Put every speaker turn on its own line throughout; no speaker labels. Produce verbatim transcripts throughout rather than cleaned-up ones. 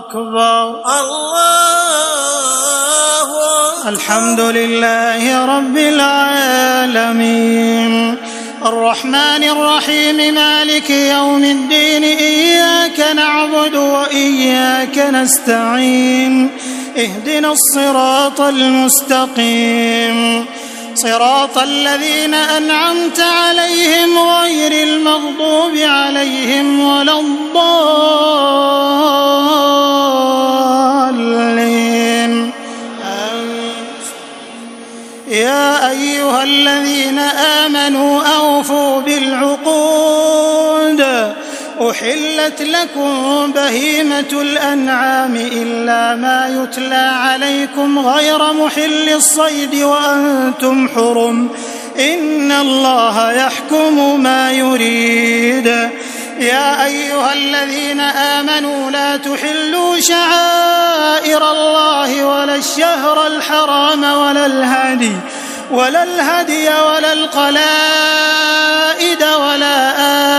أكبر.
الله أكبر.
الحمد لله رب العالمين الرحمن الرحيم مالك يوم الدين إياك نعبد وإياك نستعين اهدنا الصراط المستقيم صراط الذين أنعمت عليهم غير المغضوب عليهم ولا الضالين. يا أيها الذين آمنوا أوفوا بالعقود أحلت لكم بهيمة الأنعام إلا ما يتلى عليكم غير محل الصيد وأنتم حرم إن الله يحكم ما يريد. يا أيها الذين آمنوا لا تحلوا شعائر الله ولا الشهر الحرام ولا الهدي ولا الهدي ولا القلائد ولا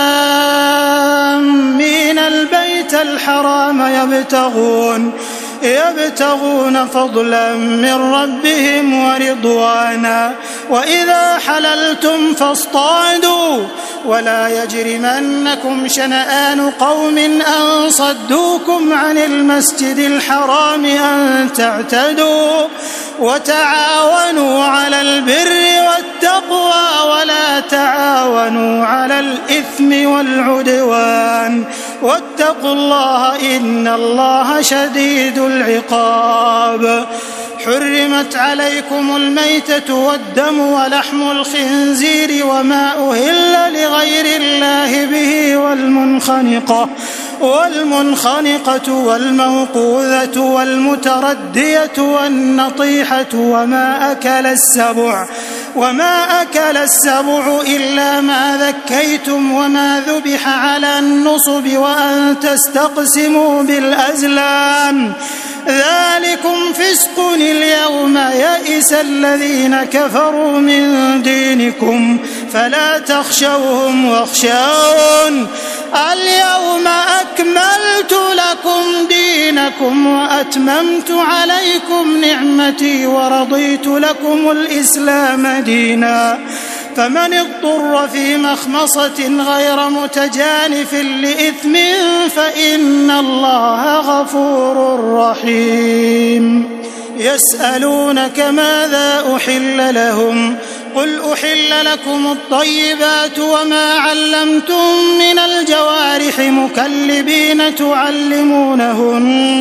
آمين البيت الحرام يبتغون يبتغون فضلا من ربهم ورضوانا وإذا حللتم فاصطادوا ولا يجرمنكم شنآن قوم أن صدوكم عن المسجد الحرام أن تعتدوا وتعاونوا على البر والتقوى ولا تعاونوا على الإثم والعدوان واتقوا الله إن الله شديد العقاب. حرمت عليكم الميتة والدم ولحم الخنزير وما أهل لغير الله به والمنخنقة والمنخنقة والموقوذة والمتردية والنطيحة وما أكل السبع وما أكل السبع إلا ما ذكيتم وما ذبح على النصب وأن تستقسموا بالأزلام ذلكم فسق. اليوم يئس الذين كفروا من دينكم فلا تخشوهم واخشون اليوم أكملت لكم دينكم وأتممت عليكم نعمتي ورضيت لكم الإسلام دينا فمن اضطر في مخمصة غير متجانف لإثم فإن الله غفور رحيم. يسألونك ماذا أحل لهم قل أحل لكم الطيبات وما علمتم من الجوارح مكلبين تعلمونهن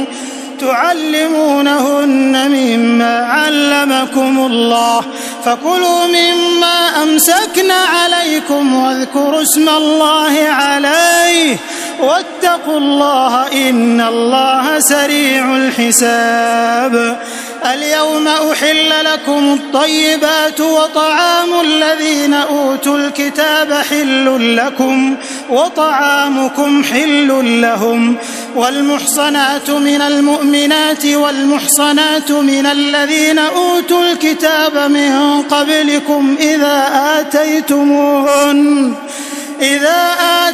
تعلمونهن مما علمكم الله فكلوا مما أمسكن عليكم واذكروا اسم الله عليه واتقوا الله إن الله سريع الحساب. اليوم أحل لكم الطيبات وطعام الذين أوتوا الكتاب حل لكم وطعامكم حل لهم والمحصنات من المؤمنات والمحصنات من الذين أوتوا الكتاب من قبلكم إذا آتيتموهن إذا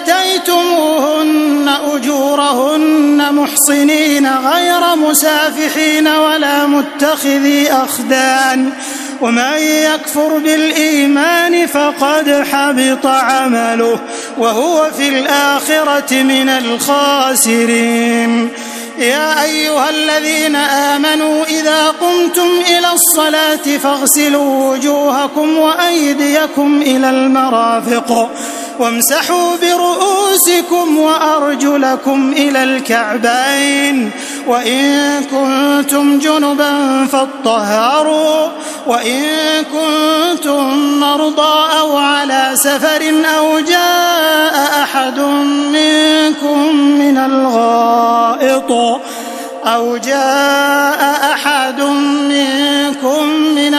آتيتموهن أجورهن محصنين غير مسافحين ولا متخذي أخدان ومن يكفر بالإيمان فقد حبط عمله وهو في الآخرة من الخاسرين. يا أيها الذين آمنوا إذا قمتم إلى الصلاة فاغسلوا وجوهكم وأيديكم إلى المرافق وامسحوا برؤوسكم وأرجلكم إلى الكعبين وإن كنتم جنبا فاطهروا وإن كنتم مرضى أو على سفر أو جاء أحد منكم من الغائط أو جاء أحد منكم من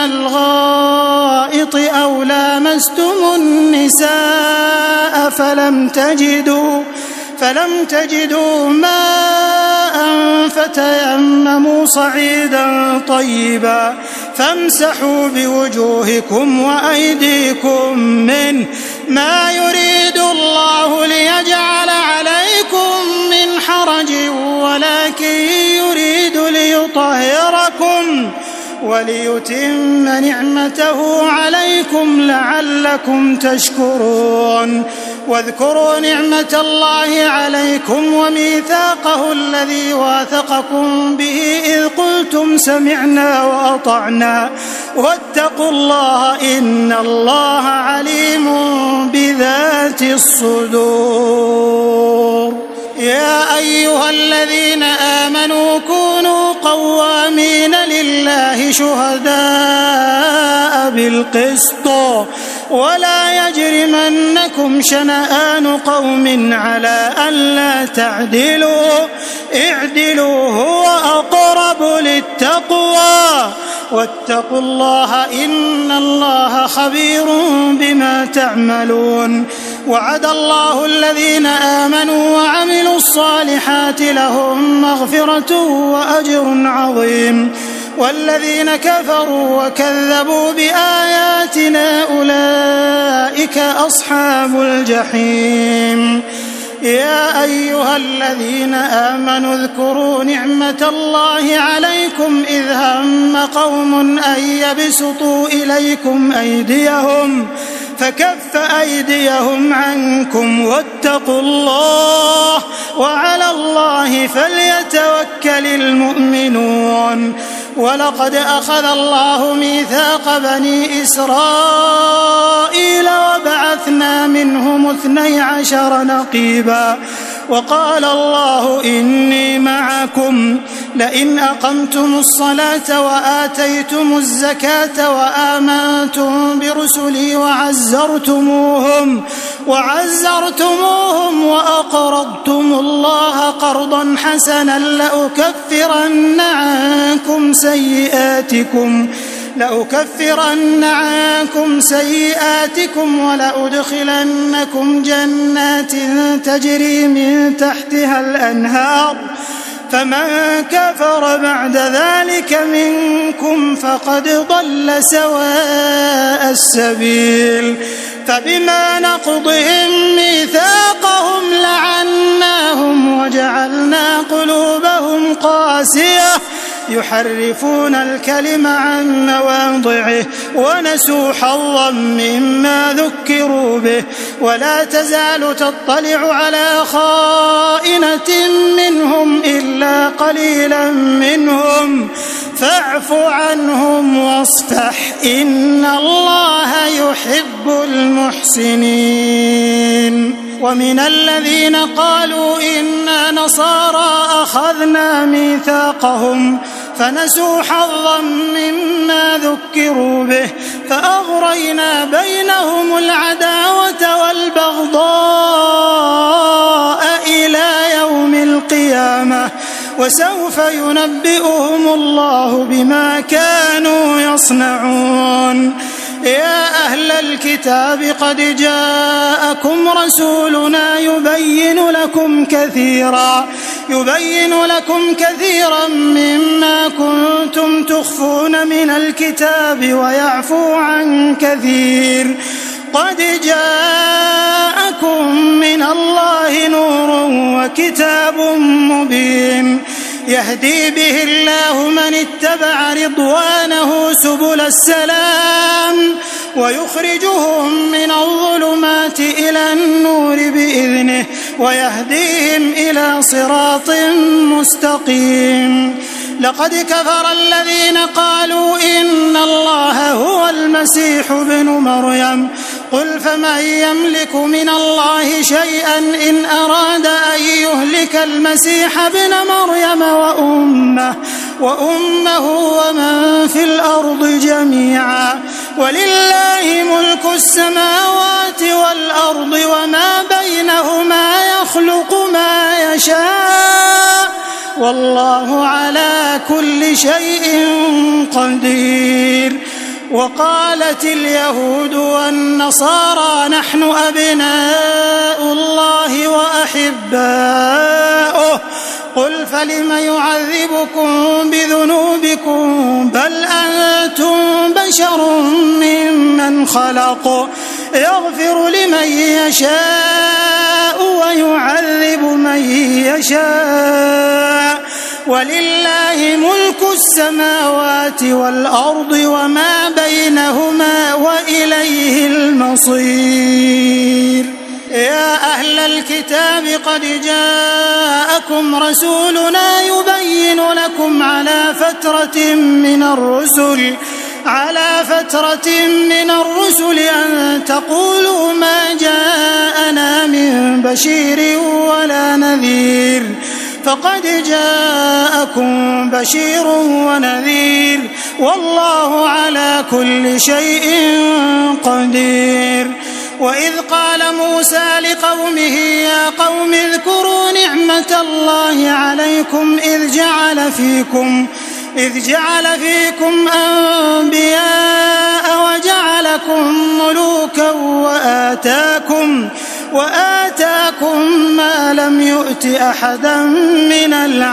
الغائط أو لامستم النساء فلم تجدوا فلم تجدوا ماء فتيمموا صعيدا طيبا فامسحوا بوجوهكم وأيديكم منه ما يريد الله ليجعل عليكم من حرج ولكن وليتم نعمته عليكم لعلكم تشكرون. واذكروا نعمة الله عليكم وميثاقه الذي واثقكم به إذ قلتم سمعنا وأطعنا واتقوا الله إن الله عليم بذات الصدور. يا أيها الذين آمنوا كونوا قوامين لله شهداء بالقسط ولا يجرمنكم شنآن قوم على ألا تعدلوا اعدلوا هو أقرب للتقوى واتقوا الله إن الله خبير بما تعملون. وعد الله الذين آمنوا وعملوا الصالحات لهم مغفرة وأجر عظيم والذين كفروا وكذبوا بآياتنا أولئك أصحاب الجحيم. يا أيها الذين آمنوا اذكروا نعمة الله عليكم إذ هم قوم أن يبسطوا إليكم أيديهم فكف أيديهم عنكم واتقوا الله وعلى الله فليتوكل المؤمنون. ولقد أخذ الله ميثاق بني إسرائيل وبعثنا منهم اثني عشر نقيبا وقال الله إني معكم لئن أقمتم الصلاة وآتيتم الزكاة وآمنتم برسلي وعزرتموهم وعزرتموهم وأقرضتم الله قرضا حسنا لأكفرن عنكم سيئاتكم لأكفرن عنكم سيئاتكم ولأدخلنكم جنات تجري من تحتها الأنهار فمن كفر بعد ذلك منكم فقد ضل سواء السبيل. فبما نقضهم ميثاقهم لعناهم وجعلنا قلوبهم قاسية يحرفون الكلم عن مواضعه ونسوا حظا مما ذكروا به ولا تزال تطلع على خائنة منهم إلا قليلا منهم فاعف عنهم واصفح إن الله يحب المحسنين. ومن الذين قالوا إنا نصارى أخذنا ميثاقهم فنسوا حظا مما ذكروا به فأغرينا بينهم العداوة والبغضاء إلى يوم القيامة وسوف ينبئهم الله بما كانوا يصنعون. يا أهل الكتاب قد جاءكم رسولنا يبين لكم كثيرا يبين لكم كثيرا مما كنتم تخفون من الكتاب ويعفو عن كثير. قد جاءكم من الله نور وكتاب مبين يهدي به الله من اتبع رضوانه سبل السلام ويخرجهم من الظلمات إلى النور بإذنه ويهديهم إلى صراط مستقيم. لقد كفر الذين قالوا إن الله هو المسيح ابن مريم قل فمن يملك من الله شيئا إن أراد أن يهلك المسيح ابن مريم وأمه وأمه ومن في الأرض جميعا ولله ملك السماوات والأرض وما بينهما يخلق ما يشاء والله على كل شيء قدير. وقالت اليهود والنصارى نحن أبناء الله وأحباؤه قل فلم يعذبكم بذنوبكم بل أنتم بشر ممن خلق يغفر لمن يشاء ويعذب من يشاء ولله ملك السماوات والأرض وما بينهما وإليه المصير. يا أهل الكتاب قد جاءكم رسولنا يبين لكم على فترة من الرسل على فترة من الرسل أن تقولوا ما جاءنا من بشير ولا نذير، فقد جاءكم بشير ونذير والله على كل شيء قدير. وإذ قال موسى لقومه يا قوم اذكروا نعمة الله عليكم إذ جعل فيكم إذ جعل فيكم أنبياء وجعلكم ملوكا وآتاكم وآتاكم ما لم يؤت أحدا من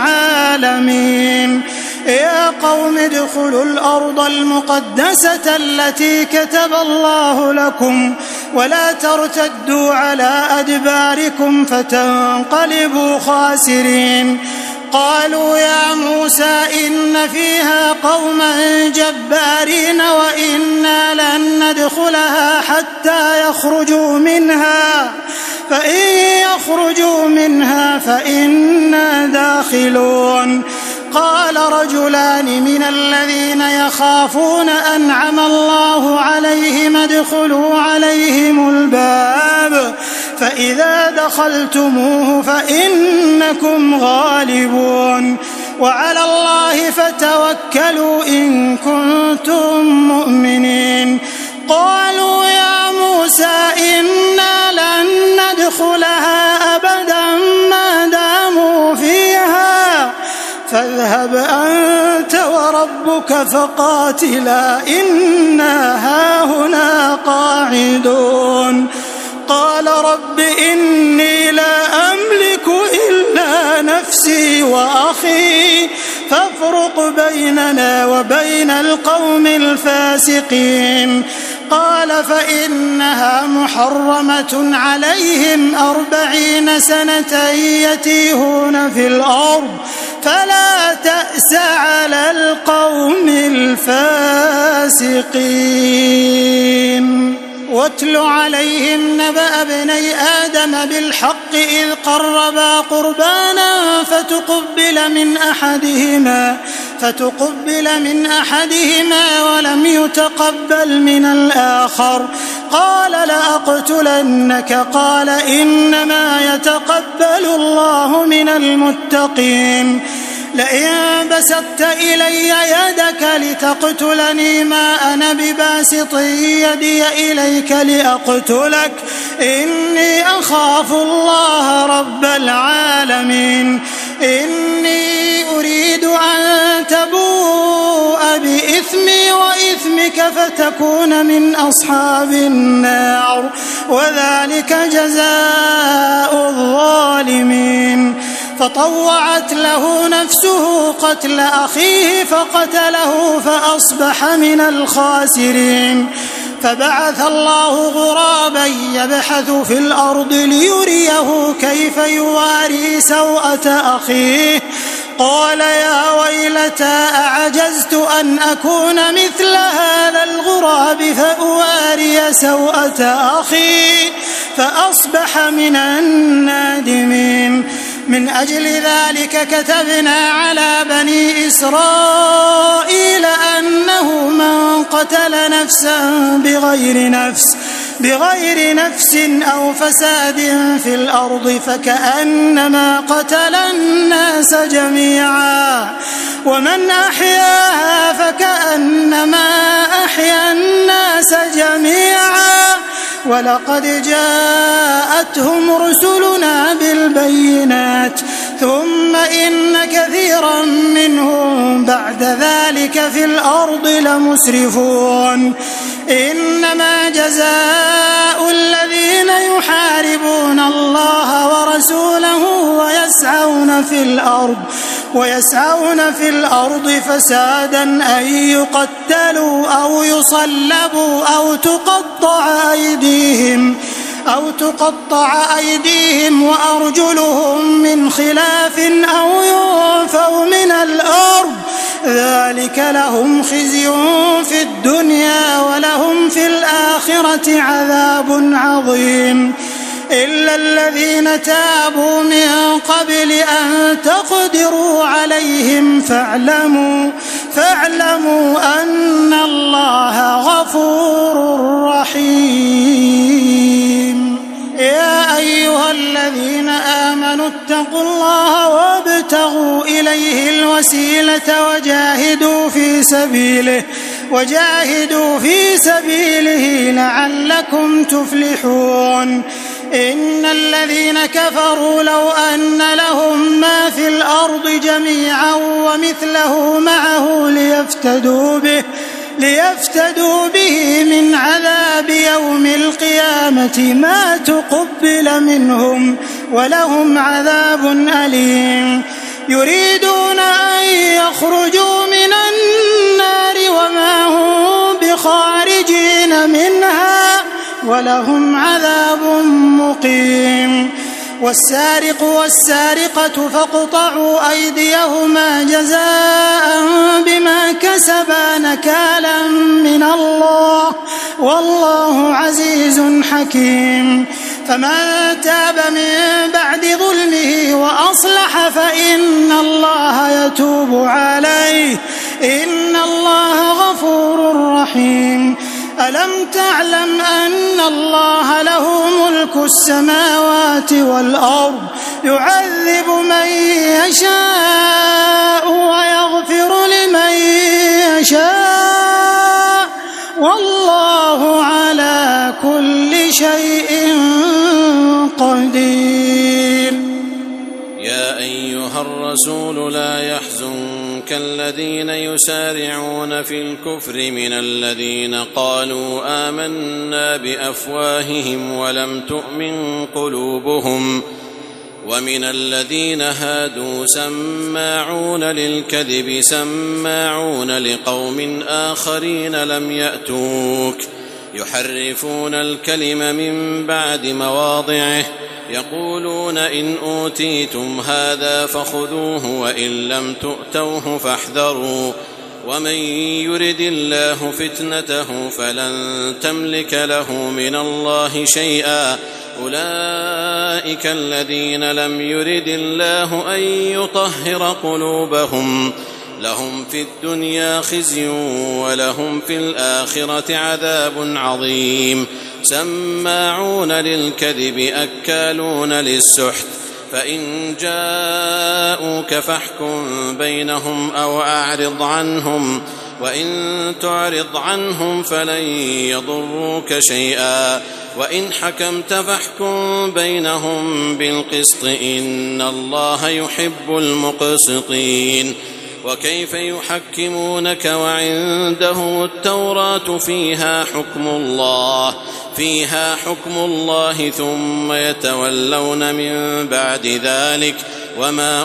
العالمين. يا قوم ادخلوا الأرض المقدسة التي كتب الله لكم ولا ترتدوا على أدباركم فتنقلبوا خاسرين. قالوا يا موسى إن فيها قوما جبارين وإنا لن ندخلها حتى يخرجوا منها فإن يخرجوا منها فإنا داخلون. قال رجلان من الذين يخافون أنعم الله عليهم ادخلوا عليهم الباب فإذا دخلتموه فإنكم غالبون وعلى الله فتوكلوا إن كنتم مؤمنين. قالوا يا موسى إنا لن ندخلها أبدا ما داموا فيها فاذهب أنت وربك فقاتلا إنا هاهنا قاعدون. قال رب إني لا أملك إلا نفسي وأخي فافرق بيننا وبين القوم الفاسقين. قال فإنها محرمة عليهم أربعين سنة يتيهون في الأرض فلا تأس على القوم الفاسقين. واتل عليهم نبأ ابني آدم بالحق إذ قربا قربانا فتقبل من أحدهما فتقبل من أحدهما ولم يتقبل من الآخر قال لأقتلنك قال إنما يتقبل الله من المتقين. لئن بسطت إلي يدك لتقتلني ما أنا بباسط يدي إليك لأقتلك إني أخاف الله رب العالمين. إني أريد أن تبوء بإثمي وإثمك فتكون من أصحاب النار وذلك جزاء الظالمين. فطوعت له نفسه قتل أخيه فقتله فأصبح من الخاسرين. فبعث الله غرابا يبحث في الأرض ليريه كيف يواري سوءة أخيه قال يا ويلتى أعجزت أن أكون مثل هذا الغراب فأواري سوءة أخي فأصبح من النادمين. من أجل ذلك كتبنا على بني إسرائيل أنه من قتل نفسا بغير نفس بغير نفس أو فساد في الأرض فكأنما قتل الناس جميعا ومن أحياها فكأنما أحيا الناس جميعا ولقد جاءتهم رسلنا بالبينات ثم إن كثيرا منهم بعد ذلك في الأرض لمسرفون. إنما جزاء الذين يحاربون الله ورسوله ويسعون في الأرض ويسعون في الأرض فسادا أن يقتلوا أو يصلبوا أو تقطع أيديهم أو تقطع أيديهم وأرجلهم من خلاف أو ينفوا من ذلك لهم خزي في الدنيا ولهم في الآخرة عذاب عظيم إلا الذين تابوا من قبل أن تقدروا عليهم فاعلموا, فاعلموا أن الله غفور رحيم. يا أيها الذين آمنوا اتقوا الله وابتغوا إليه الوسيلة وجاهدوا في سبيله وجاهدوا في سبيله لعلكم تفلحون. إن الذين كفروا لو أن لهم ما في الأرض جميعا ومثله معه ليفتدوا به ليفتدوا به من عذاب يوم القيامة ما تقبل منهم ولهم عذاب أليم. يريدون أن يخرجوا من النار وما هم بخارجين منها ولهم عذاب مقيم. والسارق والسارقة فاقطعوا أيديهما جزاء بما كسبا نكالا من الله والله عزيز حكيم. فمن تاب من بعد ظلمه وأصلح فإن الله يتوب عليه إن الله غفور رحيم. ألم تعلم أن الله له ملك السماوات والأرض يعذب من يشاء ويغفر لمن يشاء والله على كل شيء قدير.
يا أيها الرسول لا يحزنك الذين يسارعون في الكفر من الذين قالوا آمنا بأفواههم ولم تؤمن قلوبهم ومن الذين هادوا سماعون للكذب سماعون لقوم آخرين لم يأتوك يحرفون الكلم من بعد مواضعه يقولون إن أوتيتم هذا فخذوه وإن لم تؤتوه فاحذروا ومن يرد الله فتنته فلن تملك له من الله شيئا أولئك الذين لم يرد الله أن يطهر قلوبهم لهم في الدنيا خزي ولهم في الآخرة عذاب عظيم. سماعون للكذب أكالون للسحت فإن جاءوك فاحكم بينهم أو أعرض عنهم وإن تعرض عنهم فلن يضروك شيئا وإن حكمت فاحكم بينهم بالقسط إن الله يحب المقسطين. وكيف يحكمونك وعنده التوراة فيها حكم الله فيها حكم الله ثم يتولون من بعد ذلك وما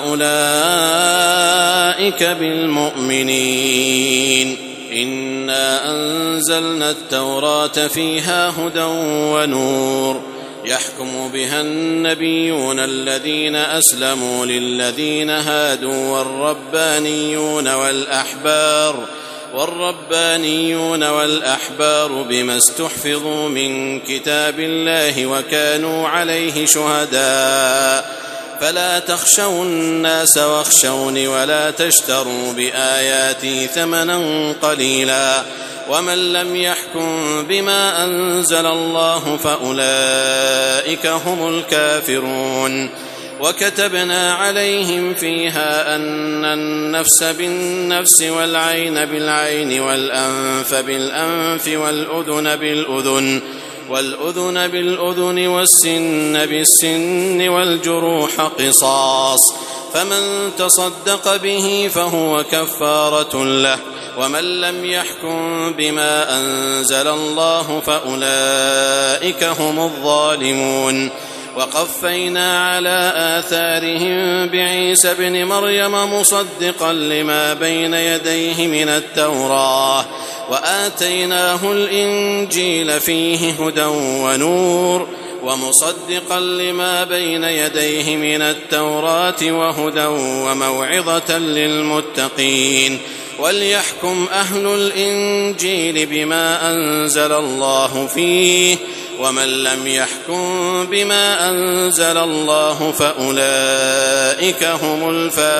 أولئك بالمؤمنين. إنا أنزلنا التوراة فيها هدى ونور يحكم بها النبيون الذين أسلموا للذين هادوا والربانيون والأحبار والربانيون والأحبار بما استحفظوا من كتاب الله وكانوا عليه شهداء فلا تخشوا الناس واخشوني ولا تشتروا بآياتي ثمنا قليلا ومن لم يحكم بما أنزل الله فأولئك هم الكافرون. وكتبنا عليهم فيها أن النفس بالنفس والعين بالعين والأنف بالأنف والأذن بالأذن والأذن بالأذن والسن بالسن والجروح قصاص فمن تصدق به فهو كفارة له ومن لم يحكم بما أنزل الله فأولئك هم الظالمون. وقفينا على آثارهم بعيسى ابن مريم مصدقا لما بين يديه من التوراة وآتيناه الإنجيل فيه هدى ونور ومصدقا لما بين يديه من التوراة وهدى وموعظة للمتقين. وليحكم أهل الإنجيل بما أنزل الله فيه ومن لم يحكم بما أنزل الله فأولئك هم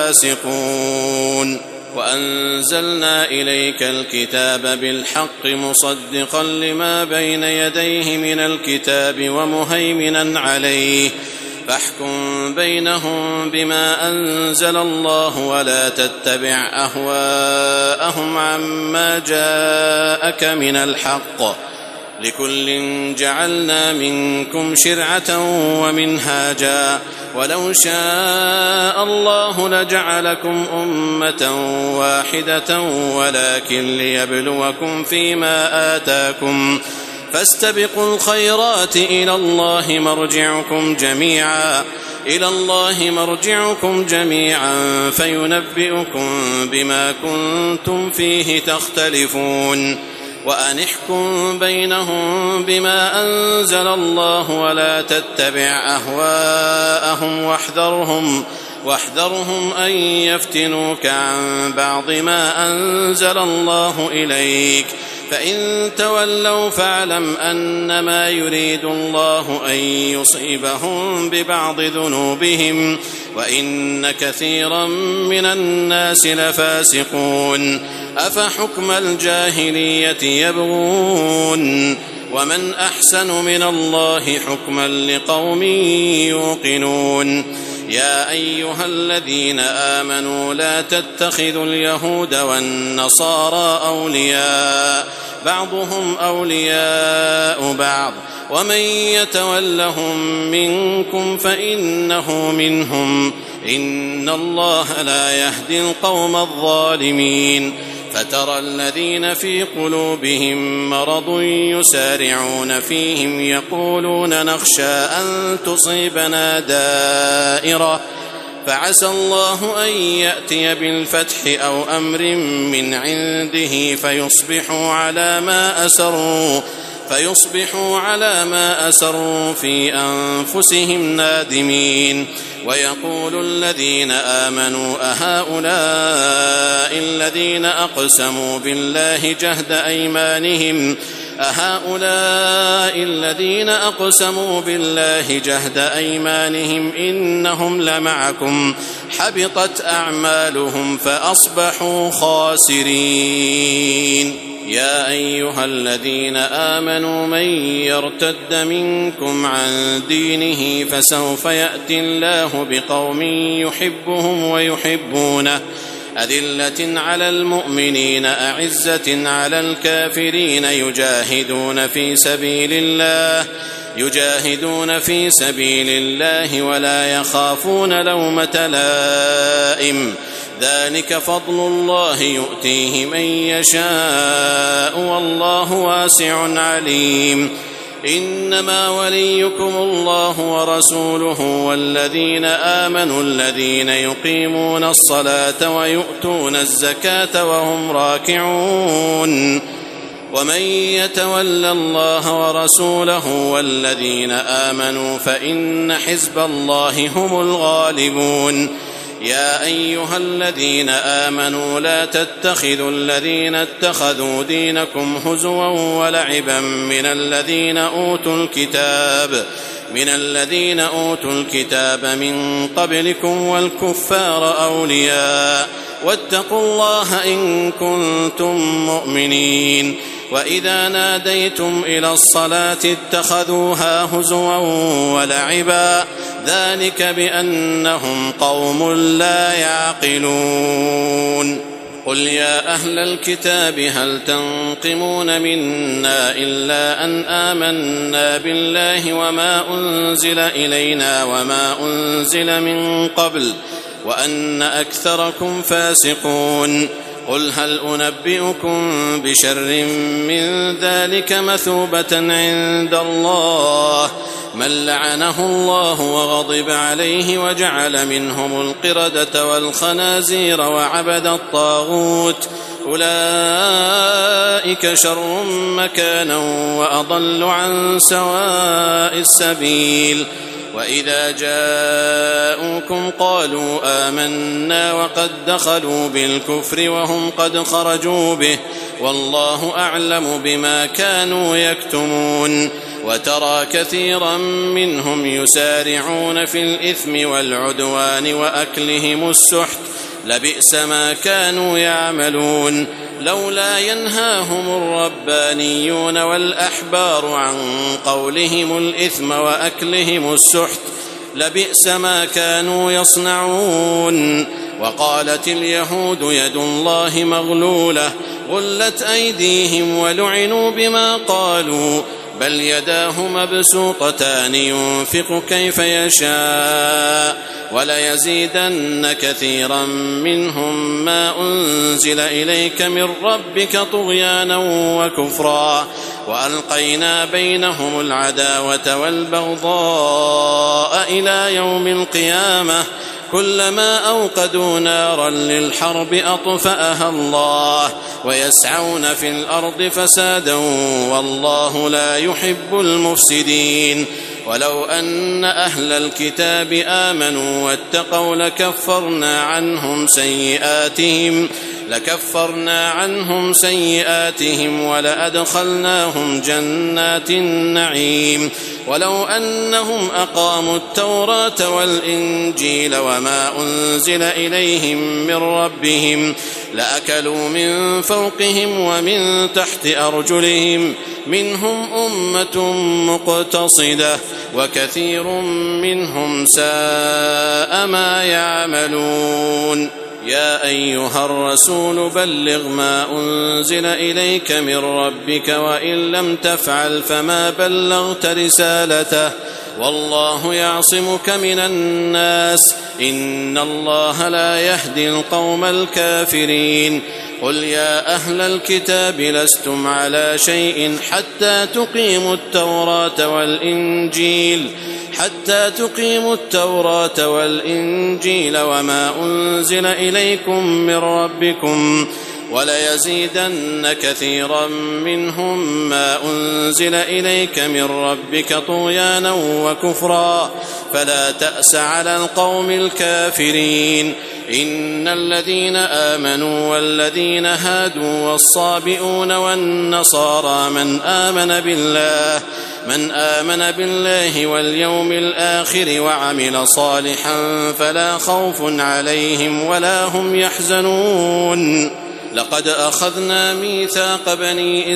الفاسقون. وأنزلنا إليك الكتاب بالحق مصدقا لما بين يديه من الكتاب ومهيمنا عليه فاحكم بينهم بما أنزل الله ولا تتبع أهواءهم عما جاءك من الحق لكل جعلنا منكم شرعة ومنهاجا ولو شاء الله لجعلكم أمة واحدة ولكن ليبلوكم فيما آتاكم فاستبقوا الخيرات إلى الله مرجعكم جميعا إلى الله مرجعكم جميعا فينبئكم بما كنتم فيه تختلفون. وأن احكم بينهم بما أنزل الله ولا تتبع أهواءهم واحذرهم واحذرهم أن يفتنوك عن بعض ما أنزل الله إليك فإن تولوا فاعلم أنما يريد الله أن يصيبهم ببعض ذنوبهم وإن كثيرا من الناس لفاسقون. أفحكم الجاهلية يبغون ومن أحسن من الله حكما لقوم يوقنون. يا أيها الذين آمنوا لا تتخذوا اليهود والنصارى أولياء بعضهم أولياء بعض ومن يتولهم منكم فإنه منهم إن الله لا يهدي القوم الظالمين. فترى الذين في قلوبهم مرض يسارعون فيهم يقولون نخشى أن تصيبنا دائرة فعسى الله أن يأتي بالفتح أو أمر من عنده فيصبحوا على ما أسروا فيصبحوا على ما أسروا في أنفسهم نادمين. ويقول الذين آمنوا أهؤلاء الذين أقسموا بالله جهد أيمانهم أهؤلاء الذين أقسموا بالله جهد أيمانهم إنهم لمعكم حبطت أعمالهم فأصبحوا خاسرين. يا أيها الذين آمنوا من يرتد منكم عن دينه فسوف يأتي الله بقوم يحبهم ويحبونه أذلة على المؤمنين أعزة على الكافرين يجاهدون في سبيل الله يجاهدون في سبيل الله ولا يخافون لومة لائم ذلك فضل الله يؤتيه من يشاء والله واسع عليم. إنما وليكم الله ورسوله والذين آمنوا الذين يقيمون الصلاة ويؤتون الزكاة وهم راكعون. ومن يتول الله ورسوله والذين آمنوا فإن حزب الله هم الغالبون. يا أيها الذين آمنوا لا تتخذوا الذين اتخذوا دينكم هزوا ولعبا من الذين أوتوا الكتاب من الذين أوتوا الكتاب من قبلكم والكفار أولياء واتقوا الله إن كنتم مؤمنين. وإذا ناديتم إلى الصلاة اتخذوها هزوا ولعبا ذلك بأنهم قوم لا يعقلون. قل يا أهل الكتاب هل تنقمون منا إلا أن آمنا بالله وما أنزل إلينا وما أنزل من قبل وأن أكثركم فاسقون. قل هل أنبئكم بشر من ذلك مثوبة عند الله من لعنه الله وغضب عليه وجعل منهم القردة والخنازير وعبد الطاغوت أولئك شر مكانا وأضل عن سواء السبيل. وإذا جاءوكم قالوا آمنا وقد دخلوا بالكفر وهم قد خرجوا به والله أعلم بما كانوا يكتمون وترى كثيرا منهم يسارعون في الإثم والعدوان وأكلهم السحت لبئس ما كانوا يعملون لولا ينهاهم الربانيون والأحبار عن قولهم الإثم وأكلهم السحت لبئس ما كانوا يصنعون وقالت اليهود يد الله مغلولة غلت أيديهم ولعنوا بما قالوا بل يداه مبسوطتان ينفق كيف يشاء وليزيدن كثيرا منهم ما أنزل إليك من ربك طغيانا وكفرا وألقينا بينهم العداوة والبغضاء إلى يوم القيامة كلما أوقدوا نارا للحرب أطفأها الله ويسعون في الأرض فسادا والله لا يحب المفسدين ولو أن أهل الكتاب آمنوا واتقوا لكفرنا عنهم سيئاتهم لكفرنا عنهم سيئاتهم ولأدخلناهم جنات النعيم ولو أنهم أقاموا التوراة والإنجيل وما أنزل إليهم من ربهم لأكلوا من فوقهم ومن تحت أرجلهم منهم أمة مقتصدة وكثير منهم ساء ما يعملون يا أيها الرسول بلغ ما أنزل إليك من ربك وإن لم تفعل فما بلغت رسالته والله يعصمك من الناس إن الله لا يهدي القوم الكافرين قل يا أهل الكتاب لستم على شيء حتى تقيموا التوراة والإنجيل حتى تقيموا التوراة والإنجيل وما أنزل إليكم من ربكم وليزيدن كثيرا منهم ما أنزل إليك من ربك طغيانا وكفرا فلا تأس على القوم الكافرين إن الذين آمنوا والذين هادوا والصابئون والنصارى من آمن بالله من آمن بالله واليوم الآخر وعمل صالحا فلا خوف عليهم ولا هم يحزنون لقد أخذنا ميثاق بني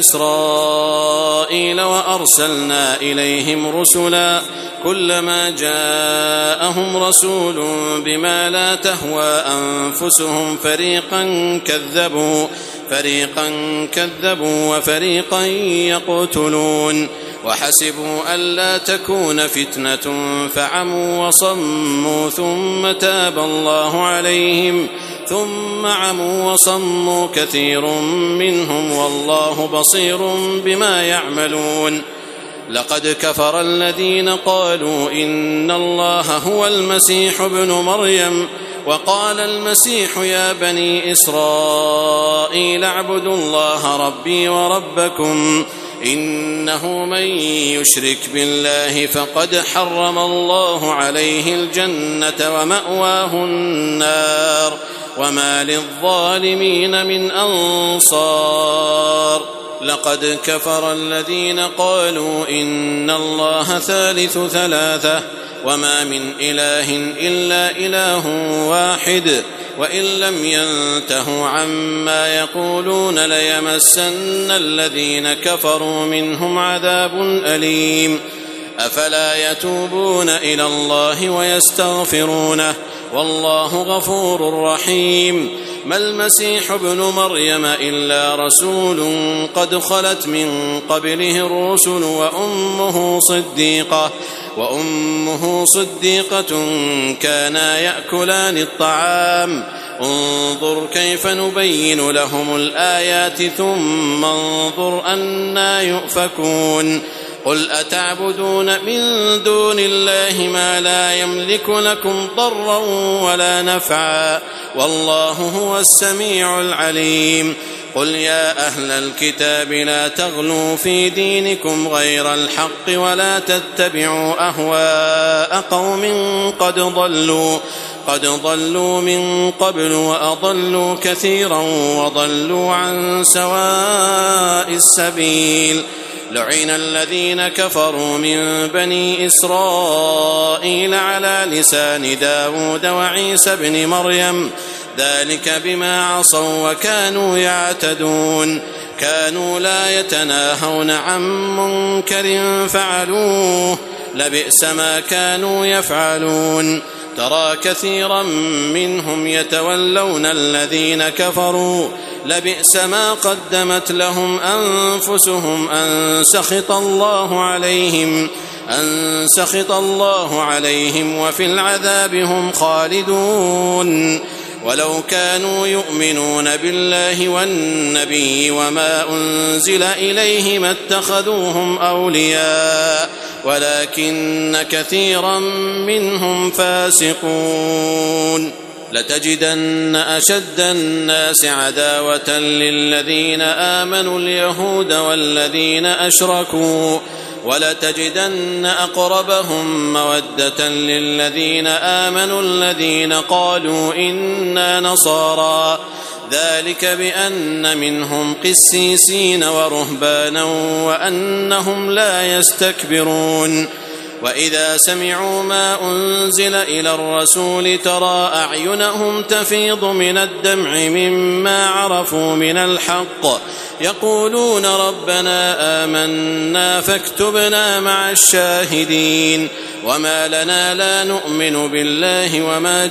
إسرائيل وأرسلنا إليهم رسلا كلما جاءهم رسول بما لا تهوى أنفسهم فريقا كذبوا فريقا كذبوا وفريقا يقتلون وحسبوا ألا تكون فتنة فعموا وصموا ثم تاب الله عليهم ثم عموا وصموا كثير منهم والله بصير بما يعملون لقد كفر الذين قالوا إن الله هو المسيح ابن مريم وقال المسيح يا بني إسرائيل اعبدوا الله ربي وربكم إنه من يشرك بالله فقد حرم الله عليه الجنة ومأواه النار وما للظالمين من أنصار لقد كفر الذين قالوا إن الله ثالث ثلاثة وما من إله إلا إله واحد وإن لم ينتهوا عما يقولون ليمسن الذين كفروا منهم عذاب أليم أفلا يتوبون إلى الله ويستغفرونه والله غفور رحيم ما المسيح ابن مريم إلا رسول قد خلت من قبله الرسل وأمه صديقة وأمه صديقة كانا يأكلان الطعام انظر كيف نبين لهم الآيات ثم انظر أنى يؤفكون قل أتعبدون من دون الله ما لا يملك لكم ضرا ولا نفعا والله هو السميع العليم قل يا أهل الكتاب لا تغلوا في دينكم غير الحق ولا تتبعوا أهواء قوم قد ضلوا قد ضلوا من قبل وأضلوا كثيرا وضلوا عن سواء السبيل. لعن الذين كفروا من بني إسرائيل على لسان داود وعيسى بن مريم ذلك بما عصوا وكانوا يعتدون كانوا لا يتناهون عن منكر فعلوه لبئس ما كانوا يفعلون. ترى كثيرا منهم يتولون الذين كفروا لبئس ما قدمت لهم أنفسهم أن سخط الله عليهم أن سخط الله عليهم وفي العذاب هم خالدون. ولو كانوا يؤمنون بالله والنبي وما أنزل إليه ما اتخذوهم أولياء ولكن كثيرا منهم فاسقون. لتجدن أشد الناس عداوة للذين آمنوا اليهود والذين أشركوا ولتجدن أقربهم مودة للذين آمنوا الذين قالوا إنا نصارى ذلك بأن منهم قسيسين ورهبانا وأنهم لا يستكبرون. وإذا سمعوا ما أنزل إلى الرسول ترى أعينهم تفيض من الدمع مما عرفوا من الحق يقولون ربنا آمنا فاكتبنا مع الشاهدين. وما لنا لا نؤمن بالله وما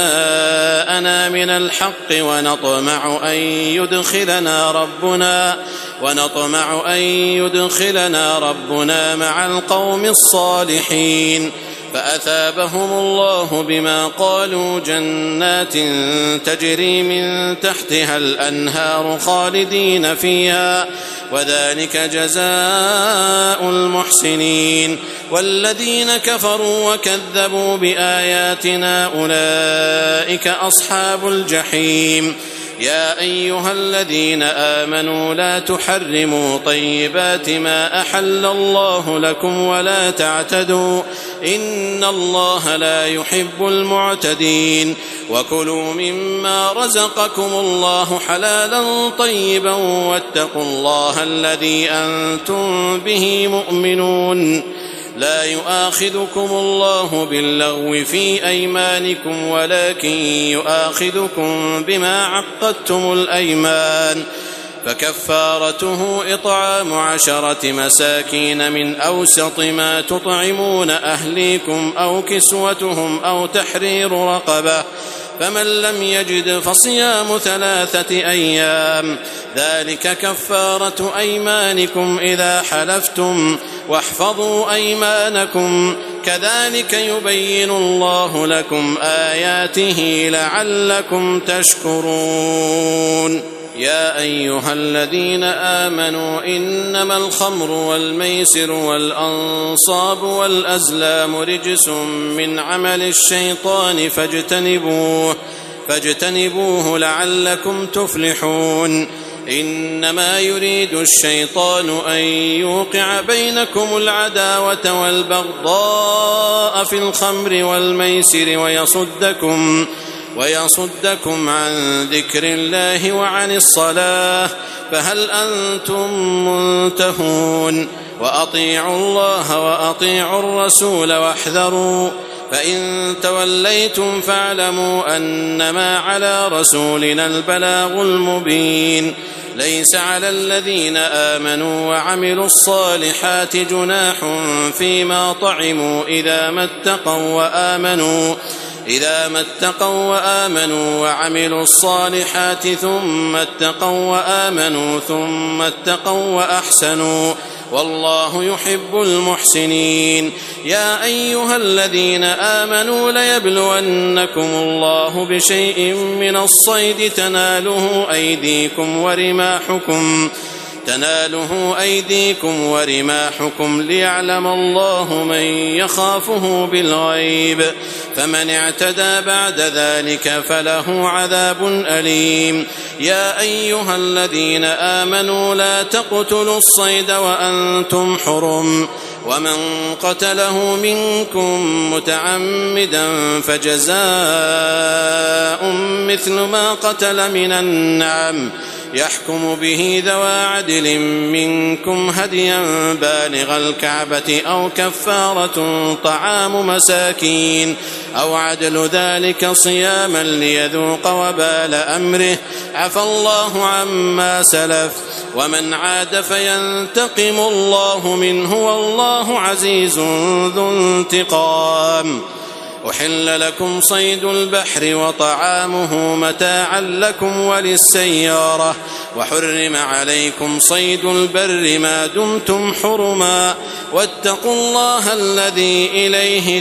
جاءنا من الحق ونطمع أن يدخلنا ربنا ونطمع أن يدخلنا ربنا مع القوم الصالحين. فأثابهم الله بما قالوا جنات تجري من تحتها الأنهار خالدين فيها وذلك جزاء المحسنين. والذين كفروا وكذبوا بآياتنا أولئك أصحاب الجحيم. يا أيها الذين آمنوا لا تحرموا طيبات ما أحل الله لكم ولا تعتدوا إن الله لا يحب المعتدين. وكلوا مما رزقكم الله حلالا طيبا واتقوا الله الذي أنتم به مؤمنون. لا يؤاخذكم الله باللغو في أيمانكم ولكن يؤاخذكم بما عقدتم الأيمان فكفارته إطعام عشرة مساكين من أوسط ما تطعمون أهليكم أو كسوتهم أو تحرير رقبة فمن لم يجد فصيام ثلاثة أيام ذلك كفارة أيمانكم إذا حلفتم واحفظوا أيمانكم كذلك يبين الله لكم آياته لعلكم تشكرون. يا أيها الذين آمنوا إنما الخمر والميسر والأنصاب والأزلام رجس من عمل الشيطان فاجتنبوه فاجتنبوه لعلكم تفلحون. إنما يريد الشيطان أن يوقع بينكم العداوة والبغضاء في الخمر والميسر ويصدكم ويصدكم عن ذكر الله وعن الصلاة فهل أنتم منتهون. وأطيعوا الله وأطيعوا الرسول واحذروا فإن توليتم فاعلموا أنما على رسولنا البلاغ المبين. ليس على الذين آمنوا وعملوا الصالحات جناح فيما طعموا إذا ما اتقوا وآمنوا إذا ما اتقوا وآمنوا وعملوا الصالحات ثم اتقوا وآمنوا ثم اتقوا وأحسنوا والله يحب المحسنين. يا أيها الذين آمنوا ليبلونكم الله بشيء من الصيد تناله أيديكم ورماحكم تناله أيديكم ورماحكم ليعلم الله من يخافه بالغيب، فمن اعتدى بعد ذلك فله عذاب أليم. يا أيها الذين آمنوا لا تقتلوا الصيد وأنتم حرم، ومن قتله منكم متعمدا فجزاء مثل ما قتل من النعم يحكم به ذوى عدل منكم هديا بالغ الكعبة أو كفارة طعام مساكين أو عدل ذلك صياما ليذوق وبال أمره، عفى الله عما سلف، ومن عاد فينتقم الله منه والله عزيز ذو انتقام. أحل لكم صيد البحر وطعامه متاعا لكم وللسيارة، وحرم عليكم صيد البر ما دمتم حرما، واتقوا الله الذي إليه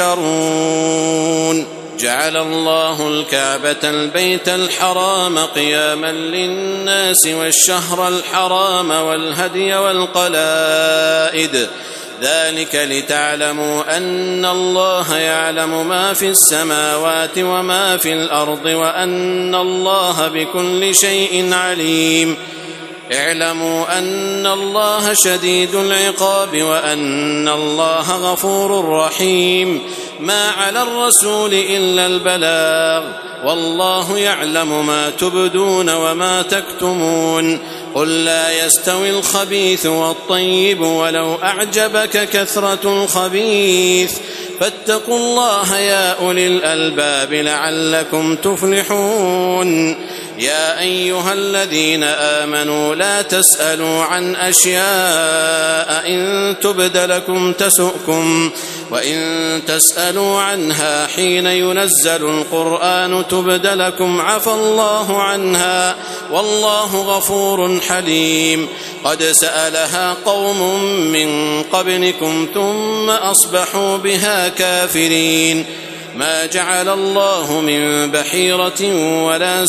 تحشرون. جعل الله الكعبة البيت الحرام قياما للناس والشهر الحرام والهدي والقلائد، ذلك لتعلموا أن الله يعلم ما في السماوات وما في الأرض وأن الله بكل شيء عليم. اعلموا أن الله شديد العقاب وأن الله غفور رحيم. ما على الرسول إلا البلاغ، والله يعلم ما تبدون وما تكتمون. قل لا يستوي الخبيث والطيب ولو أعجبك كثرة الخبيث، فاتقوا الله يا أولي الألباب لعلكم تفلحون. يا أيها الذين آمنوا لا تسألوا عن أشياء إن تبد لكم تسؤكم، وإن تسألوا عنها حين ينزل القرآن تبد لكم عفى الله عنها والله غفور حليم. قد سألها قوم من قبلكم ثم أصبحوا بها كافرين. ما جعل الله من بحيرة ولا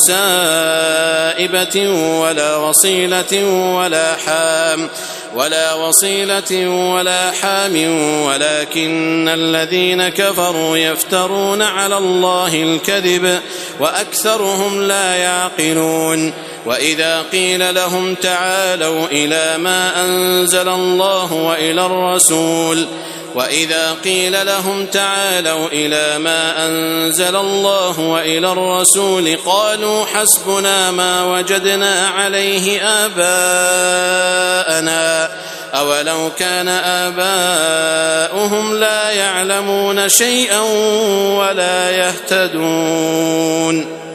سائبة ولا وصيلة ولا حام ولا وصيلة ولا حام ولكن الذين كفروا يفترون على الله الكذب وأكثرهم لا يعقلون. وإذا قيل لهم تعالوا إلى ما أنزل الله وإلى الرسول وإذا قيل لهم تعالوا إلى ما أنزل الله وإلى الرسول قالوا حسبنا ما وجدنا عليه آباءنا أولو كان آباؤهم لا يعلمون شيئا ولا يهتدون.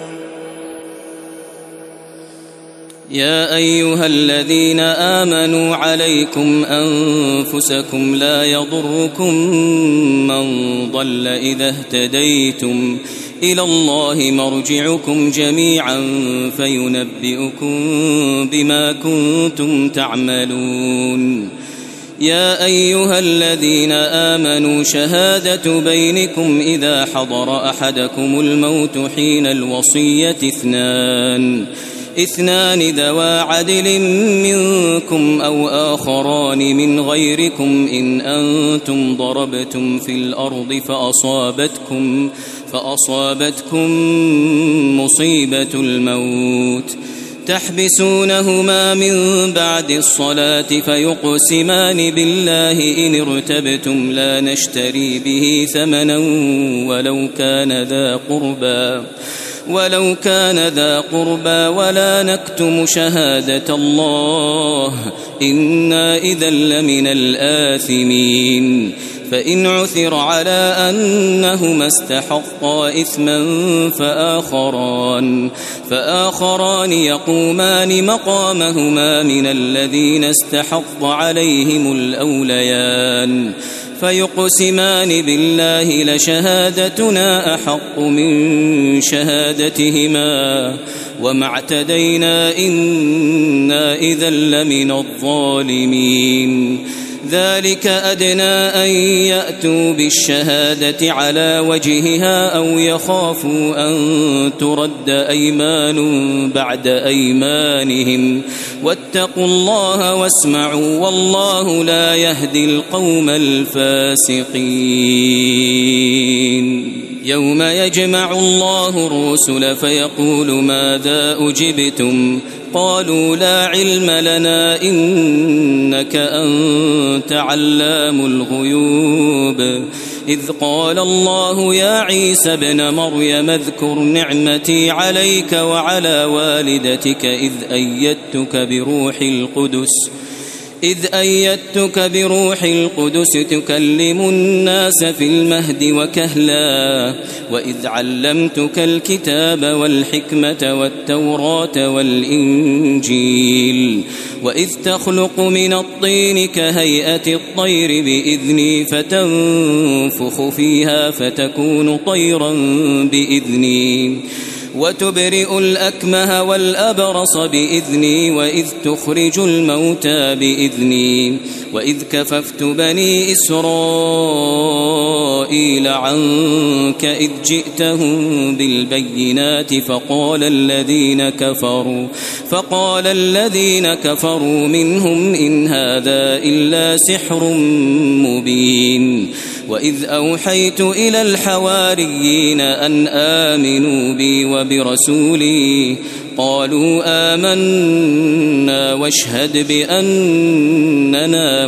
يا أيها الذين آمنوا عليكم أنفسكم لا يضركم من ضل إذا اهتديتم، إلى الله مرجعكم جميعا فينبئكم بما كنتم تعملون. يا أيها الذين آمنوا شهادة بينكم إذا حضر أحدكم الموت حين الوصية اثنان اثنان ذوى عدل منكم أو آخران من غيركم إن أنتم ضربتم في الأرض فأصابتكم, فأصابتكم مصيبة الموت تحبسونهما من بعد الصلاة فيقسمان بالله إن ارتبتم لا نشتري به ثمنا ولو كان ذا قربى ولو كان ذا قربى ولا نكتم شهادة الله إنا إذا لمن الآثمين. فإن عثر على أنهما استحقا إثما فآخران, فآخران يقومان مقامهما من الذين استحق عليهم الأوليان فيقسمان بالله لشهادتنا أحق من شهادتهما وما اعتدينا إنا إذا لمن الظالمين. ذلك أدنى أن يأتوا بالشهادة على وجهها أو يخافوا أن ترد أيمان بعد أيمانهم واتقوا الله واسمعوا والله لا يهدي القوم الفاسقين. يوم يجمع الله الرسل فيقول ماذا أجبتم قالوا لا علم لنا إنك أنت علام الغيوب إذ قال الله يا عيسى ابن مريم اذكر نعمتي عليك وعلى والدتك إذ أيدتك بروح القدس إذ أيدتك بروح القدس تكلم الناس في المهد وكهلا وإذ علمتك الكتاب والحكمة والتوراة والإنجيل وإذ تخلق من الطين كهيئة الطير بإذني فتنفخ فيها فتكون طيرا بإذني وتبرئ الأكمه والأبرص بإذني وإذ تخرج الموتى بإذني وإذ كففت بني إسرائيل عنك إذ جئتهم بالبينات فقال الذين كفروا فقال الذين كفروا منهم إن هذا إلا سحر مبين وإذ أوحيت إلى الحواريين أن آمنوا بي وبرسولي قالوا آمنا واشهد بأننا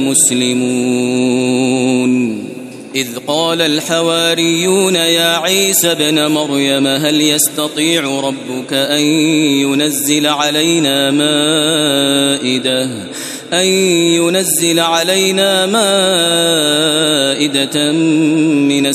مسلمون إذ قال الحواريون يا عيسى ابن مريم هل يستطيع ربك أن ينزل علينا مائدة أن ينزل علينا مائدة من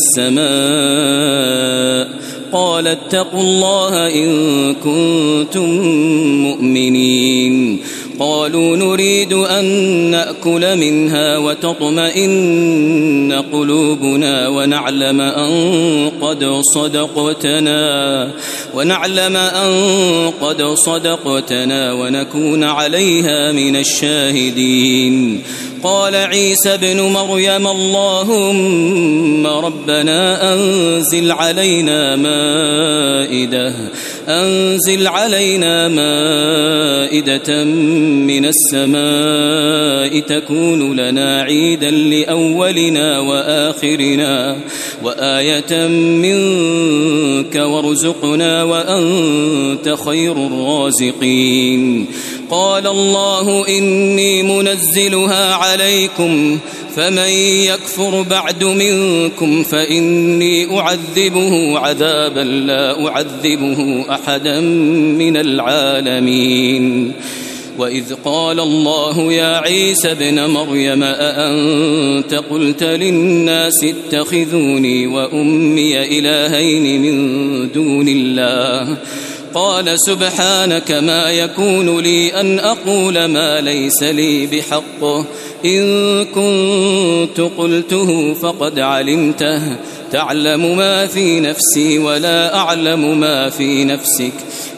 السماء قال اتقوا الله إن كنتم مؤمنين قالوا نريد أن نأكل منها وتطمئن قلوبنا ونعلم أن قد صدقتنا ونعلم أن قد صدقتنا ونكون عليها من الشاهدين قال عيسى ابن مريم اللهم ربنا أنزل علينا مائدة أنزل علينا مائدة من السماء تكون لنا عيدا لأولنا وآخرنا وآية منك وارزقنا وأنت خير الرازقين قال الله إني منزلها عليكم فمن يكفر بعد منكم فإني أعذبه عذابا لا أعذبه أحدا من العالمين وإذ قال الله يا عيسى ابن مريم أأنت قلت للناس اتخذوني وأمي إلهين من دون الله قال سبحانك ما يكون لي أن أقول ما ليس لي بحق إن كنت قلته فقد علمته تعلم ما في نفسي ولا أعلم ما في نفسك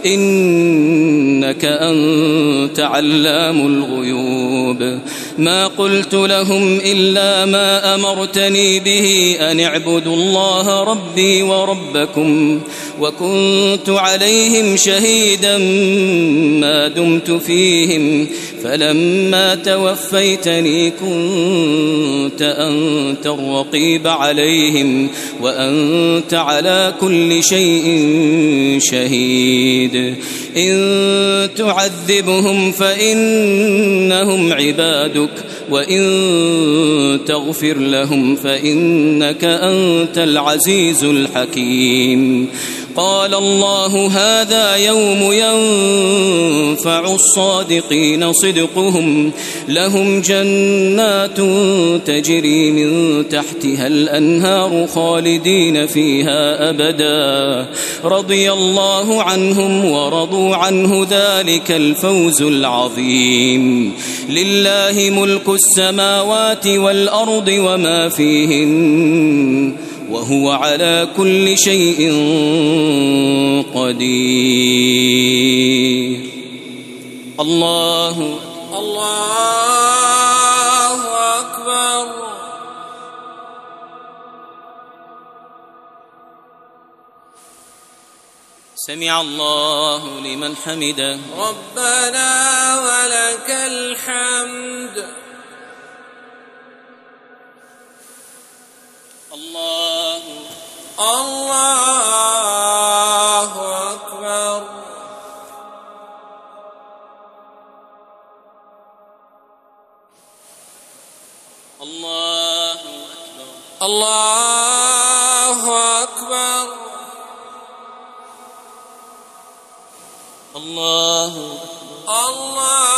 إنك أنت علام الغيوب ما قلت لهم إلا ما أمرتني به أن اعبدوا الله ربي وربكم وكنت عليهم شهيدا ما دمت فيهم فلما توفيتني كنت أنت الرقيب عليهم وأنت على كل شيء شهيد إن تعذبهم فإنهم عبادك وإن تغفر لهم فإنك أنت العزيز الحكيم قال الله هذا يوم ينفع الصادقين صدقهم لهم جنات تجري من تحتها الأنهار خالدين فيها أبدا رضي الله عنهم ورضوا عنه ذلك الفوز العظيم لله ملك السماوات والأرض وما فيهن وهو على كل شيء قدير الله
الله أكبر
سمع الله لمن حمده.
ربنا ولك الحمد.
الله
الله أكبر.
الله أكبر.
الله أكبر.
الله أكبر.
الله